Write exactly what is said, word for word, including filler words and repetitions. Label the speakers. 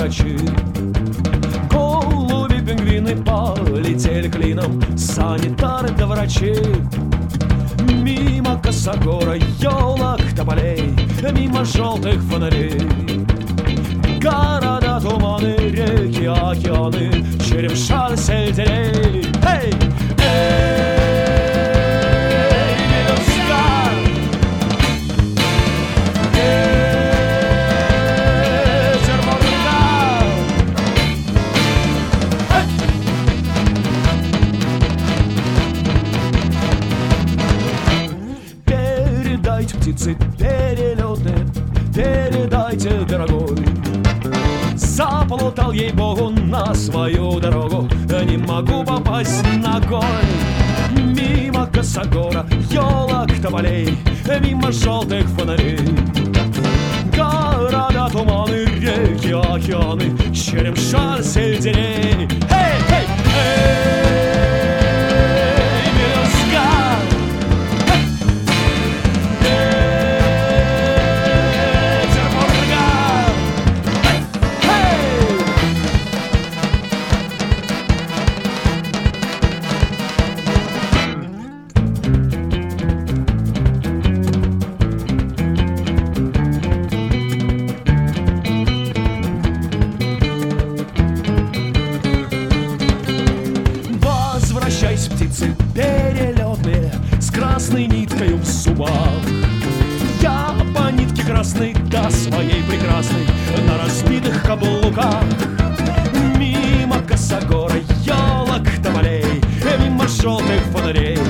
Speaker 1: грачи. Голуби, пингвины полетели клином, санитары да врачи. Мимо косогора, елок, тополей, мимо желтых фонарей. Города, туманы, реки, океаны, черемша, сельдерей. Эй! Эй, Белюзга! Петербурга! Эй! Передайте, птицы перелетные, передайте, дорогой. Заплутал, ей-богу, на свою дорогу, не могу попасть ногой. Мимо косогора, елок, тополей, мимо желтых фонарей. Города, туманы, реки, океаны, черемша, сельдерей. Эй, эй, эй, Белюзга! Возвращайся, птицы перелетные, с красной ниткой в зубах. Я по нитке красной до своей прекрасной на разбитых каблуках. Мимо косогора, елок, тополей, мимо желтых фонарей.